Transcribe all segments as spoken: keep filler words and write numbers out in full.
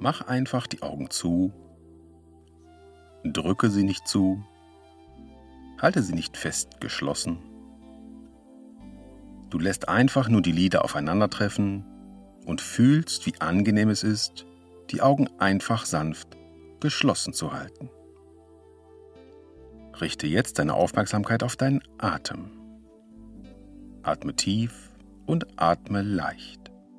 Mach einfach die Augen zu, drücke sie nicht zu, halte sie nicht fest geschlossen. Du lässt einfach nur die Lider aufeinandertreffen und fühlst, wie angenehm es ist, die Augen einfach sanft geschlossen zu halten. Richte jetzt deine Aufmerksamkeit auf deinen Atem. Atme tief und atme leicht.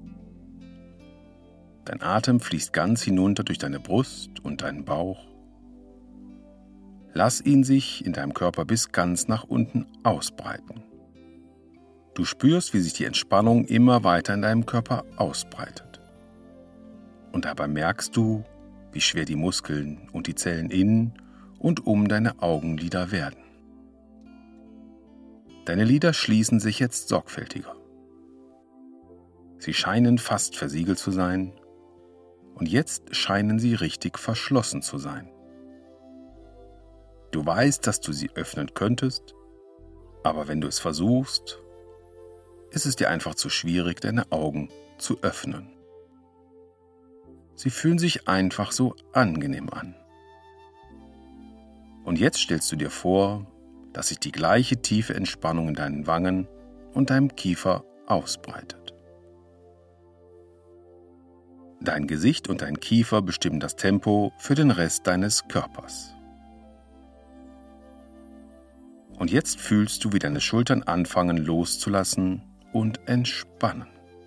Dein Atem fließt ganz hinunter durch deine Brust und deinen Bauch. Lass ihn sich in deinem Körper bis ganz nach unten ausbreiten. Du spürst, wie sich die Entspannung immer weiter in deinem Körper ausbreitet. Und dabei merkst du, wie schwer die Muskeln und die Zellen in und um deine Augenlider werden. Deine Lider schließen sich jetzt sorgfältiger. Sie scheinen fast versiegelt zu sein. Und jetzt scheinen sie richtig verschlossen zu sein. Du weißt, dass du sie öffnen könntest, aber wenn du es versuchst, ist es dir einfach zu schwierig, deine Augen zu öffnen. Sie fühlen sich einfach so angenehm an. Und jetzt stellst du dir vor, dass sich die gleiche tiefe Entspannung in deinen Wangen und deinem Kiefer ausbreitet. Dein Gesicht und dein Kiefer bestimmen das Tempo für den Rest deines Körpers. Und jetzt fühlst du, wie deine Schultern anfangen loszulassen und entspannen.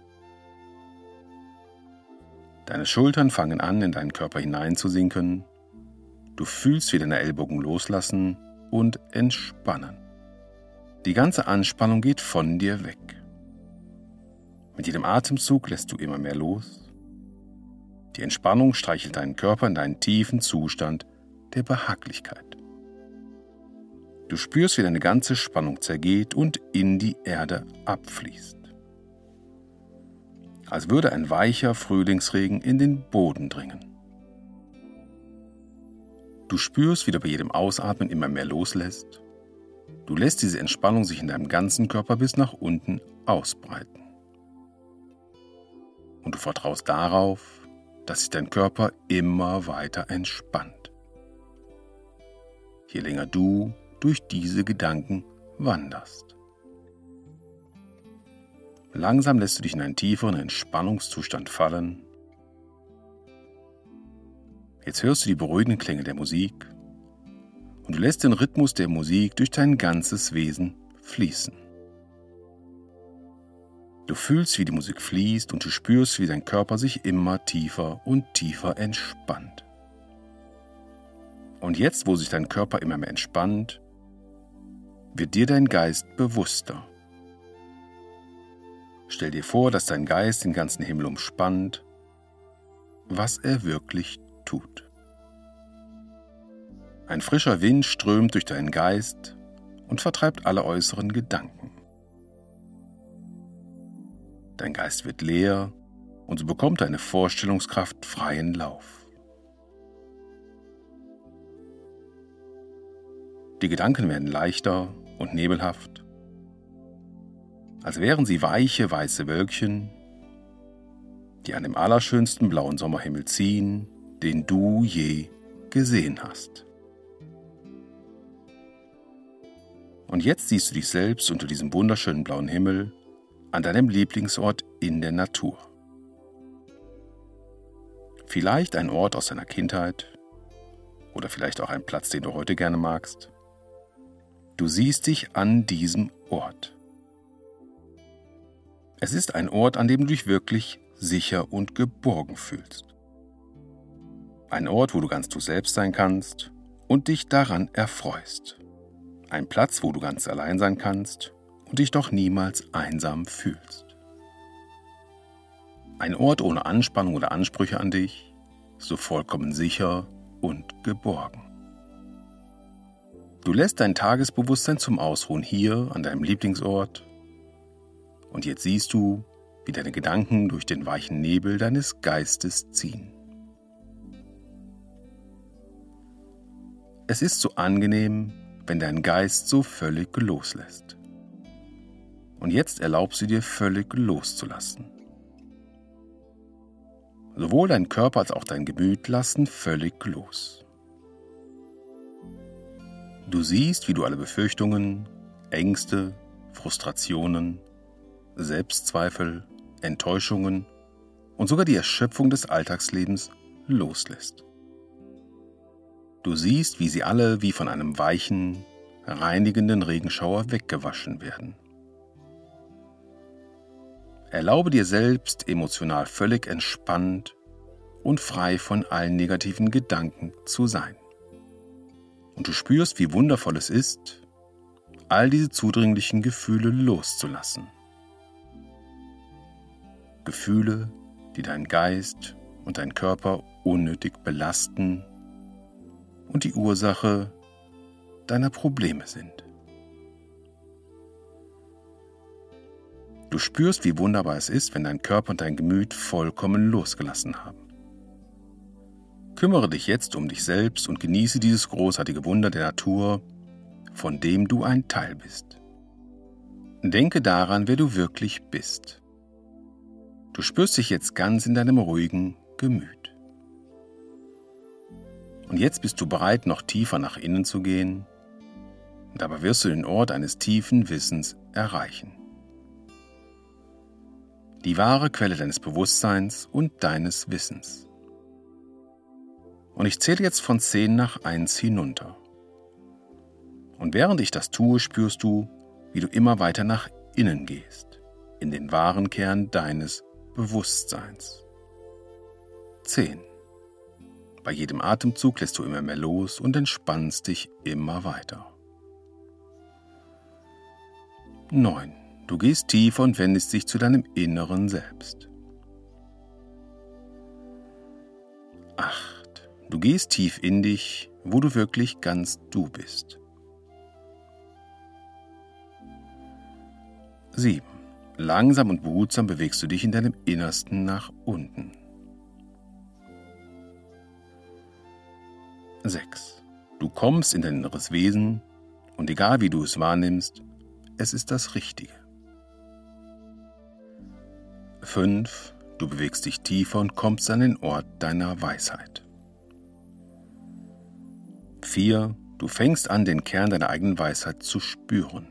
Deine Schultern fangen an, in deinen Körper hineinzusinken. Du fühlst, wie deine Ellbogen loslassen und entspannen. Die ganze Anspannung geht von dir weg. Mit jedem Atemzug lässt du immer mehr los. Die Entspannung streichelt deinen Körper in deinen tiefen Zustand der Behaglichkeit. Du spürst, wie deine ganze Spannung zergeht und in die Erde abfließt. Als würde ein weicher Frühlingsregen in den Boden dringen. Du spürst, wie du bei jedem Ausatmen immer mehr loslässt. Du lässt diese Entspannung sich in deinem ganzen Körper bis nach unten ausbreiten. Und du vertraust darauf, dass sich dein Körper immer weiter entspannt. Je länger du durch diese Gedanken wanderst. Langsam lässt du dich in einen tieferen Entspannungszustand fallen. Jetzt hörst du die beruhigenden Klänge der Musik und du lässt den Rhythmus der Musik durch dein ganzes Wesen fließen. Du fühlst, wie die Musik fließt und du spürst, wie dein Körper sich immer tiefer und tiefer entspannt. Und jetzt, wo sich dein Körper immer mehr entspannt, wird dir dein Geist bewusster. Stell dir vor, dass dein Geist den ganzen Himmel umspannt, was er wirklich tut. Ein frischer Wind strömt durch deinen Geist und vertreibt alle äußeren Gedanken. Dein Geist wird leer und so bekommt deine Vorstellungskraft freien Lauf. Die Gedanken werden leichter und nebelhaft, als wären sie weiche, weiße Wölkchen, die an dem allerschönsten blauen Sommerhimmel ziehen, den du je gesehen hast. Und jetzt siehst du dich selbst unter diesem wunderschönen blauen Himmel an deinem Lieblingsort in der Natur. Vielleicht ein Ort aus deiner Kindheit oder vielleicht auch ein Platz, den du heute gerne magst. Du siehst dich an diesem Ort. Es ist ein Ort, an dem du dich wirklich sicher und geborgen fühlst. Ein Ort, wo du ganz du selbst sein kannst und dich daran erfreust. Ein Platz, wo du ganz allein sein kannst und dich doch niemals einsam fühlst. Ein Ort ohne Anspannung oder Ansprüche an dich, so vollkommen sicher und geborgen. Du lässt dein Tagesbewusstsein zum Ausruhen hier an deinem Lieblingsort und jetzt siehst du, wie deine Gedanken durch den weichen Nebel deines Geistes ziehen. Es ist so angenehm, wenn dein Geist so völlig loslässt. Und jetzt erlaubst du dir völlig loszulassen. Sowohl dein Körper als auch dein Gemüt lassen völlig los. Du siehst, wie du alle Befürchtungen, Ängste, Frustrationen, Selbstzweifel, Enttäuschungen und sogar die Erschöpfung des Alltagslebens loslässt. Du siehst, wie sie alle wie von einem weichen, reinigenden Regenschauer weggewaschen werden. Erlaube dir selbst, emotional völlig entspannt und frei von allen negativen Gedanken zu sein. Und du spürst, wie wundervoll es ist, all diese zudringlichen Gefühle loszulassen. Gefühle, die deinen Geist und deinen Körper unnötig belasten und die Ursache deiner Probleme sind. Du spürst, wie wunderbar es ist, wenn dein Körper und dein Gemüt vollkommen losgelassen haben. Kümmere dich jetzt um dich selbst und genieße dieses großartige Wunder der Natur, von dem du ein Teil bist. Denke daran, wer du wirklich bist. Du spürst dich jetzt ganz in deinem ruhigen Gemüt. Und jetzt bist du bereit, noch tiefer nach innen zu gehen. Dabei wirst du den Ort eines tiefen Wissens erreichen. Die wahre Quelle deines Bewusstseins und deines Wissens. Und ich zähle jetzt von zehn nach eins hinunter. Und während ich das tue, spürst du, wie du immer weiter nach innen gehst, in den wahren Kern deines Bewusstseins. zehn. Bei jedem Atemzug lässt du immer mehr los und entspannst dich immer weiter. neun. Du gehst tiefer und wendest dich zu deinem inneren Selbst. acht. Du gehst tief in dich, wo du wirklich ganz du bist. sieben. Langsam und behutsam bewegst du dich in deinem Innersten nach unten. sechs. Du kommst in dein inneres Wesen und egal wie du es wahrnimmst, es ist das Richtige. fünf. Du bewegst dich tiefer und kommst an den Ort deiner Weisheit. vier. Du fängst an, den Kern deiner eigenen Weisheit zu spüren.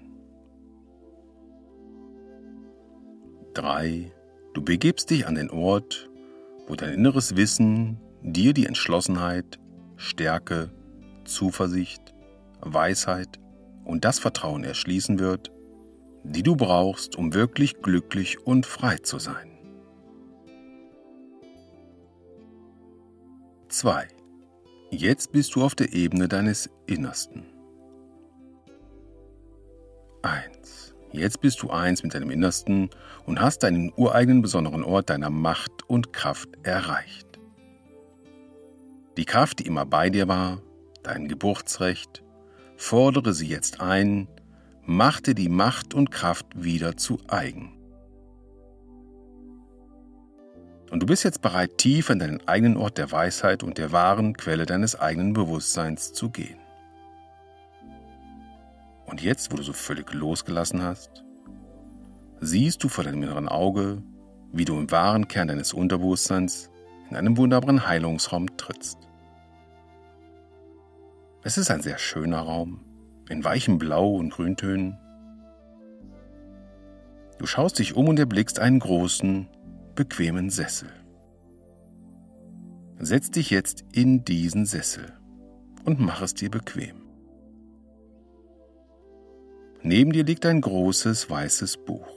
drei. Du begibst dich an den Ort, wo dein inneres Wissen dir die Entschlossenheit, Stärke, Zuversicht, Weisheit und das Vertrauen erschließen wird, die du brauchst, um wirklich glücklich und frei zu sein. zwei. Jetzt bist du auf der Ebene deines Innersten. eins. Jetzt bist du eins mit deinem Innersten und hast deinen ureigenen besonderen Ort deiner Macht und Kraft erreicht. Die Kraft, die immer bei dir war, dein Geburtsrecht, fordere sie jetzt ein, mach dir die Macht und Kraft wieder zu eigen. Und du bist jetzt bereit, tief in deinen eigenen Ort der Weisheit und der wahren Quelle deines eigenen Bewusstseins zu gehen. Und jetzt, wo du so völlig losgelassen hast, siehst du vor deinem inneren Auge, wie du im wahren Kern deines Unterbewusstseins in einem wunderbaren Heilungsraum trittst. Es ist ein sehr schöner Raum, in weichen Blau- und Grüntönen. Du schaust dich um und erblickst einen großen, bequemen Sessel. Setz dich jetzt in diesen Sessel und mach es dir bequem. Neben dir liegt ein großes weißes Buch.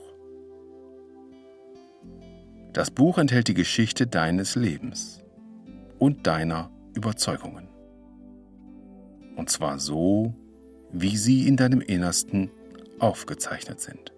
Das Buch enthält die Geschichte deines Lebens und deiner Überzeugungen. Und zwar so, wie sie in deinem Innersten aufgezeichnet sind.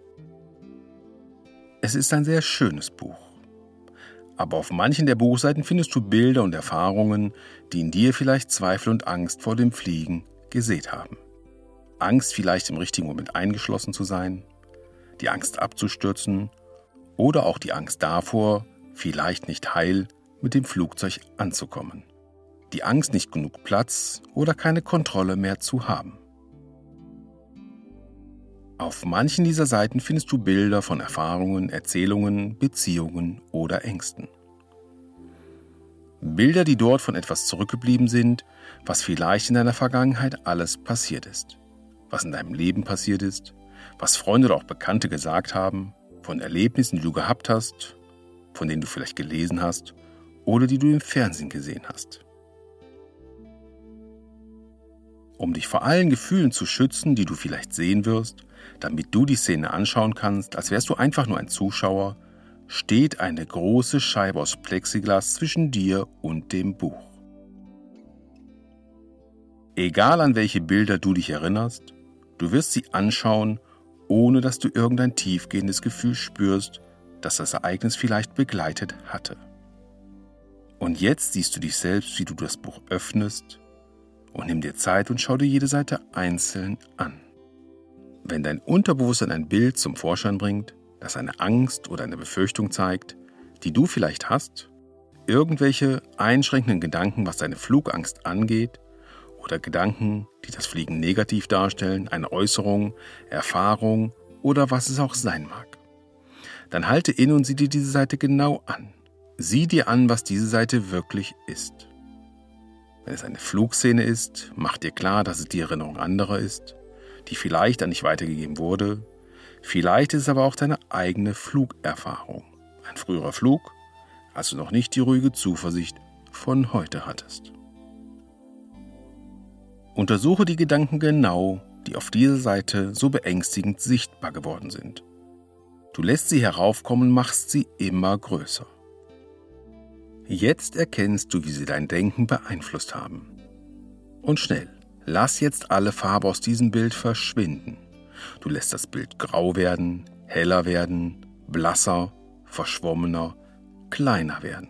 Es ist ein sehr schönes Buch. Aber auf manchen der Buchseiten findest du Bilder und Erfahrungen, die in dir vielleicht Zweifel und Angst vor dem Fliegen gesät haben. Angst, vielleicht im richtigen Moment eingeschlossen zu sein, die Angst abzustürzen oder auch die Angst davor, vielleicht nicht heil mit dem Flugzeug anzukommen. Die Angst, nicht genug Platz oder keine Kontrolle mehr zu haben. Auf manchen dieser Seiten findest du Bilder von Erfahrungen, Erzählungen, Beziehungen oder Ängsten. Bilder, die dort von etwas zurückgeblieben sind, was vielleicht in deiner Vergangenheit alles passiert ist. Was in deinem Leben passiert ist, was Freunde oder auch Bekannte gesagt haben, von Erlebnissen, die du gehabt hast, von denen du vielleicht gelesen hast oder die du im Fernsehen gesehen hast. Um dich vor allen Gefühlen zu schützen, die du vielleicht sehen wirst, damit du die Szene anschauen kannst, als wärst du einfach nur ein Zuschauer, steht eine große Scheibe aus Plexiglas zwischen dir und dem Buch. Egal an welche Bilder du dich erinnerst, du wirst sie anschauen, ohne dass du irgendein tiefgehendes Gefühl spürst, das das Ereignis vielleicht begleitet hatte. Und jetzt siehst du dich selbst, wie du das Buch öffnest, und nimm dir Zeit und schau dir jede Seite einzeln an. Wenn dein Unterbewusstsein ein Bild zum Vorschein bringt, das eine Angst oder eine Befürchtung zeigt, die du vielleicht hast, irgendwelche einschränkenden Gedanken, was deine Flugangst angeht, oder Gedanken, die das Fliegen negativ darstellen, eine Äußerung, Erfahrung oder was es auch sein mag, dann halte inne und sieh dir diese Seite genau an. Sieh dir an, was diese Seite wirklich ist. Wenn es eine Flugszene ist, mach dir klar, dass es die Erinnerung anderer ist, die vielleicht an dich weitergegeben wurde. Vielleicht ist es aber auch deine eigene Flugerfahrung. Ein früherer Flug, als du noch nicht die ruhige Zuversicht von heute hattest. Untersuche die Gedanken genau, die auf dieser Seite so beängstigend sichtbar geworden sind. Du lässt sie heraufkommen und machst sie immer größer. Jetzt erkennst du, wie sie dein Denken beeinflusst haben. Und schnell, lass jetzt alle Farbe aus diesem Bild verschwinden. Du lässt das Bild grau werden, heller werden, blasser, verschwommener, kleiner werden.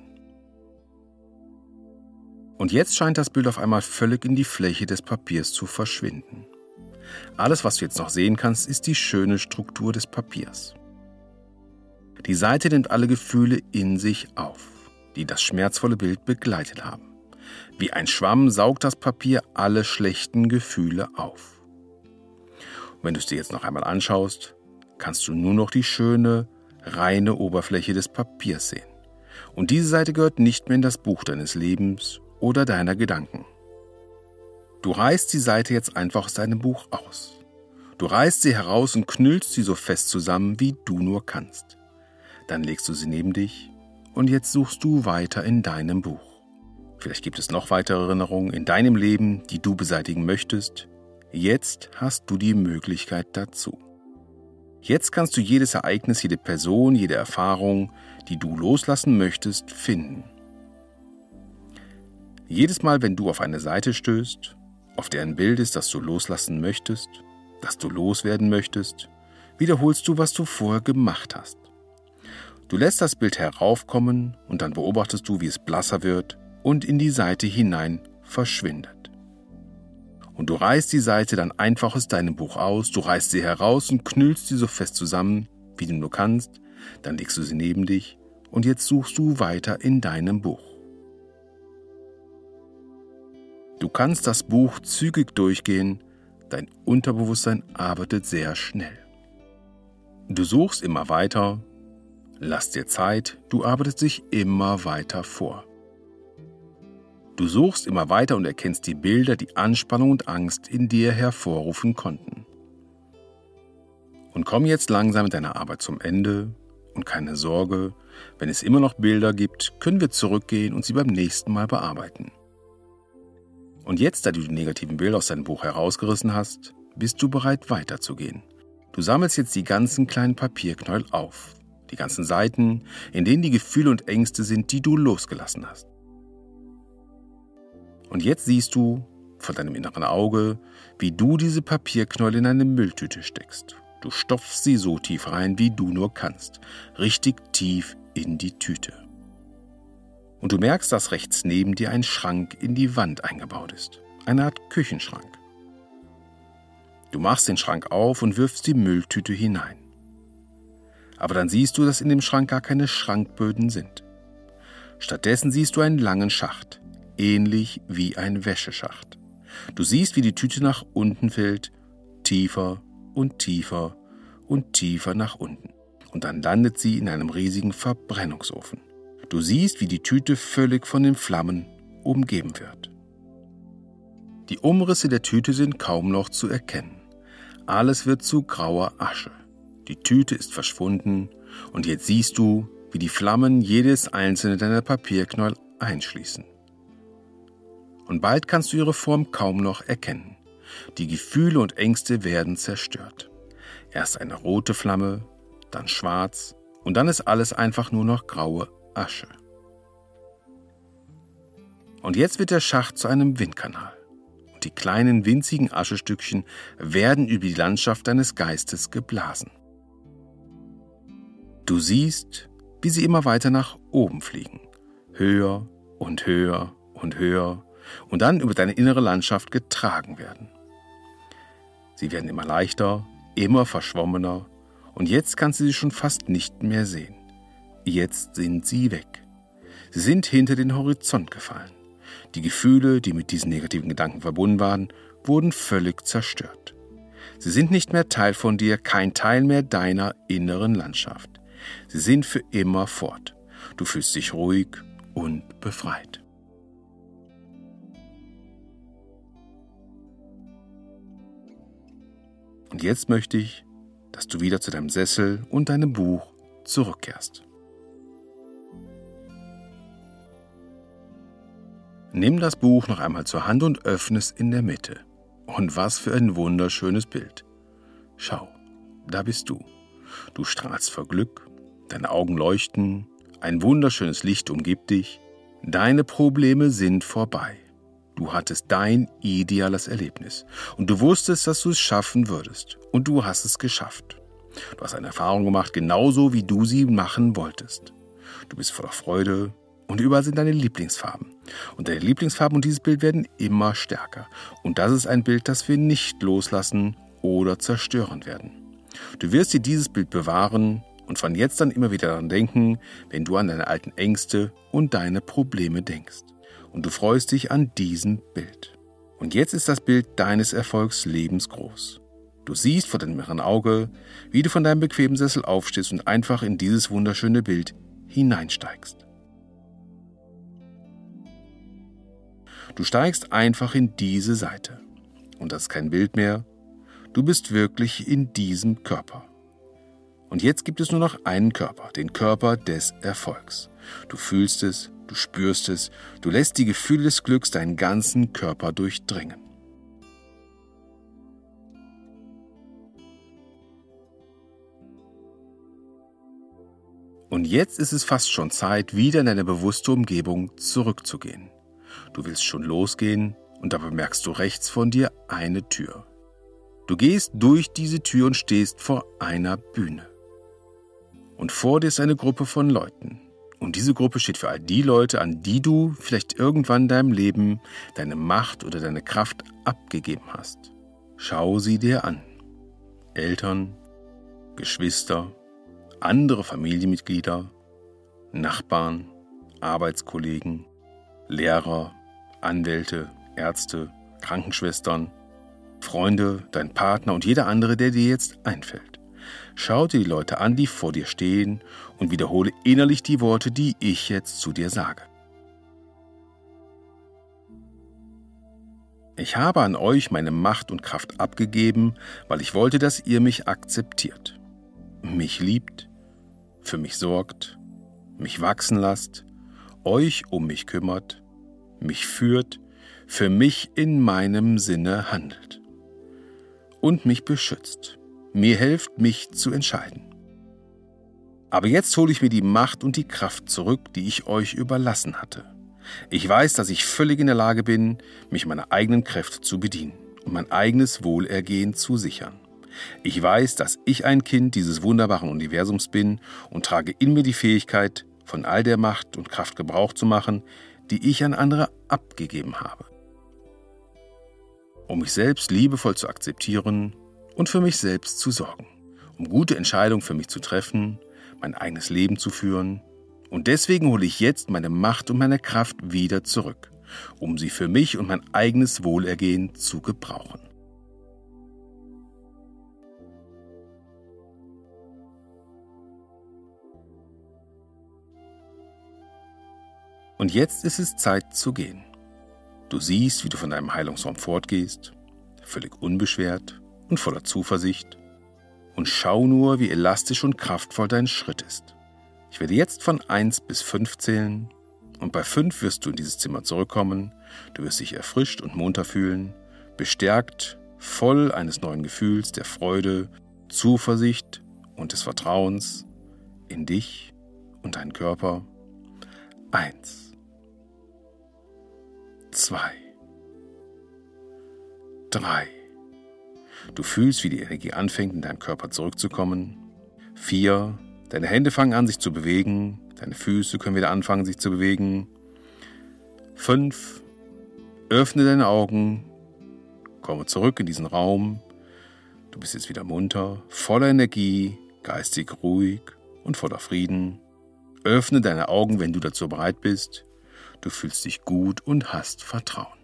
Und jetzt scheint das Bild auf einmal völlig in die Fläche des Papiers zu verschwinden. Alles, was du jetzt noch sehen kannst, ist die schöne Struktur des Papiers. Die Seite nimmt alle Gefühle in sich auf, die das schmerzvolle Bild begleitet haben. Wie ein Schwamm saugt das Papier alle schlechten Gefühle auf. Und wenn du es dir jetzt noch einmal anschaust, kannst du nur noch die schöne, reine Oberfläche des Papiers sehen. Und diese Seite gehört nicht mehr in das Buch deines Lebens oder deiner Gedanken. Du reißt die Seite jetzt einfach aus deinem Buch aus. Du reißt sie heraus und knüllst sie so fest zusammen, wie du nur kannst. Dann legst du sie neben dich und jetzt suchst du weiter in deinem Buch. Vielleicht gibt es noch weitere Erinnerungen in deinem Leben, die du beseitigen möchtest. Jetzt hast du die Möglichkeit dazu. Jetzt kannst du jedes Ereignis, jede Person, jede Erfahrung, die du loslassen möchtest, finden. Jedes Mal, wenn du auf eine Seite stößt, auf der ein Bild ist, das du loslassen möchtest, das du loswerden möchtest, wiederholst du, was du vorher gemacht hast. Du lässt das Bild heraufkommen und dann beobachtest du, wie es blasser wird und in die Seite hinein verschwindet. Und du reißt die Seite dann einfach aus deinem Buch aus, du reißt sie heraus und knüllst sie so fest zusammen, wie du nur kannst, dann legst du sie neben dich und jetzt suchst du weiter in deinem Buch. Du kannst das Buch zügig durchgehen, dein Unterbewusstsein arbeitet sehr schnell. Du suchst immer weiter, lass dir Zeit, du arbeitest dich immer weiter vor. Du suchst immer weiter und erkennst die Bilder, die Anspannung und Angst in dir hervorrufen konnten. Und komm jetzt langsam mit deiner Arbeit zum Ende und keine Sorge, wenn es immer noch Bilder gibt, können wir zurückgehen und sie beim nächsten Mal bearbeiten. Und jetzt, da du die negativen Bilder aus deinem Buch herausgerissen hast, bist du bereit weiterzugehen. Du sammelst jetzt die ganzen kleinen Papierknäuel auf, die ganzen Seiten, in denen die Gefühle und Ängste sind, die du losgelassen hast. Und jetzt siehst du vor deinem inneren Auge, wie du diese Papierknäuel in eine Mülltüte steckst. Du stopfst sie so tief rein, wie du nur kannst, richtig tief in die Tüte. Und du merkst, dass rechts neben dir ein Schrank in die Wand eingebaut ist, eine Art Küchenschrank. Du machst den Schrank auf und wirfst die Mülltüte hinein. Aber dann siehst du, dass in dem Schrank gar keine Schrankböden sind. Stattdessen siehst du einen langen Schacht, ähnlich wie ein Wäscheschacht. Du siehst, wie die Tüte nach unten fällt, tiefer und tiefer und tiefer nach unten. Und dann landet sie in einem riesigen Verbrennungsofen. Du siehst, wie die Tüte völlig von den Flammen umgeben wird. Die Umrisse der Tüte sind kaum noch zu erkennen. Alles wird zu grauer Asche. Die Tüte ist verschwunden und jetzt siehst du, wie die Flammen jedes einzelne deiner Papierknäuel einschließen. Und bald kannst du ihre Form kaum noch erkennen. Die Gefühle und Ängste werden zerstört. Erst eine rote Flamme, dann schwarz und dann ist alles einfach nur noch graue Asche. Und jetzt wird der Schacht zu einem Windkanal. Und die kleinen winzigen Aschestückchen werden über die Landschaft deines Geistes geblasen. Du siehst, wie sie immer weiter nach oben fliegen. Höher und höher und höher und dann über deine innere Landschaft getragen werden. Sie werden immer leichter, immer verschwommener und jetzt kannst du sie schon fast nicht mehr sehen. Jetzt sind sie weg. Sie sind hinter den Horizont gefallen. Die Gefühle, die mit diesen negativen Gedanken verbunden waren, wurden völlig zerstört. Sie sind nicht mehr Teil von dir, kein Teil mehr deiner inneren Landschaft. Sie sind für immer fort. Du fühlst dich ruhig und befreit. Und jetzt möchte ich, dass du wieder zu deinem Sessel und deinem Buch zurückkehrst. Nimm das Buch noch einmal zur Hand und öffne es in der Mitte. Und was für ein wunderschönes Bild. Schau, da bist du. Du strahlst vor Glück, deine Augen leuchten, ein wunderschönes Licht umgibt dich. Deine Probleme sind vorbei. Du hattest dein ideales Erlebnis und du wusstest, dass du es schaffen würdest. Und du hast es geschafft. Du hast eine Erfahrung gemacht, genauso wie du sie machen wolltest. Du bist voller Freude und überall sind deine Lieblingsfarben. Und deine Lieblingsfarben und dieses Bild werden immer stärker. Und das ist ein Bild, das wir nicht loslassen oder zerstören werden. Du wirst dir dieses Bild bewahren und von jetzt an immer wieder daran denken, wenn du an deine alten Ängste und deine Probleme denkst. Und du freust dich an diesem Bild. Und jetzt ist das Bild deines Erfolgs lebensgroß. Du siehst vor deinem inneren Auge, wie du von deinem bequemen Sessel aufstehst und einfach in dieses wunderschöne Bild hineinsteigst. Du steigst einfach in diese Seite. Und das ist kein Bild mehr. Du bist wirklich in diesem Körper. Und jetzt gibt es nur noch einen Körper, den Körper des Erfolgs. Du fühlst es, du spürst es, du lässt die Gefühle des Glücks deinen ganzen Körper durchdringen. Und jetzt ist es fast schon Zeit, wieder in deine bewusste Umgebung zurückzugehen. Du willst schon losgehen und dabei merkst du rechts von dir eine Tür. Du gehst durch diese Tür und stehst vor einer Bühne. Und vor dir ist eine Gruppe von Leuten. Und diese Gruppe steht für all die Leute, an die du vielleicht irgendwann in deinem Leben deine Macht oder deine Kraft abgegeben hast. Schau sie dir an. Eltern, Geschwister, andere Familienmitglieder, Nachbarn, Arbeitskollegen, Lehrer, Anwälte, Ärzte, Krankenschwestern, Freunde, dein Partner und jeder andere, der dir jetzt einfällt. Schau dir die Leute an, die vor dir stehen und wiederhole innerlich die Worte, die ich jetzt zu dir sage. Ich habe an euch meine Macht und Kraft abgegeben, weil ich wollte, dass ihr mich akzeptiert, mich liebt, für mich sorgt, mich wachsen lasst, euch um mich kümmert, mich führt, für mich in meinem Sinne handelt und mich beschützt, mir hilft, mich zu entscheiden. Aber jetzt hole ich mir die Macht und die Kraft zurück, die ich euch überlassen hatte. Ich weiß, dass ich völlig in der Lage bin, mich meiner eigenen Kräfte zu bedienen und mein eigenes Wohlergehen zu sichern. Ich weiß, dass ich ein Kind dieses wunderbaren Universums bin und trage in mir die Fähigkeit, von all der Macht und Kraft Gebrauch zu machen, die ich an andere abgegeben habe. Um mich selbst liebevoll zu akzeptieren und für mich selbst zu sorgen, um gute Entscheidungen für mich zu treffen, mein eigenes Leben zu führen. Und deswegen hole ich jetzt meine Macht und meine Kraft wieder zurück, um sie für mich und mein eigenes Wohlergehen zu gebrauchen. Und jetzt ist es Zeit zu gehen. Du siehst, wie du von deinem Heilungsraum fortgehst, völlig unbeschwert und voller Zuversicht. Und schau nur, wie elastisch und kraftvoll dein Schritt ist. Ich werde jetzt von eins bis fünf zählen und bei fünf wirst du in dieses Zimmer zurückkommen. Du wirst dich erfrischt und munter fühlen, bestärkt, voll eines neuen Gefühls der Freude, Zuversicht und des Vertrauens in dich und deinen Körper. Eins, zwei, drei. Du fühlst, wie die Energie anfängt, in deinem Körper zurückzukommen. Vier. Deine Hände fangen an, sich zu bewegen. Deine Füße können wieder anfangen, sich zu bewegen. Fünf. Öffne deine Augen. Komme zurück in diesen Raum. Du bist jetzt wieder munter, voller Energie, geistig ruhig und voller Frieden. Öffne deine Augen, wenn du dazu bereit bist. Du fühlst dich gut und hast Vertrauen.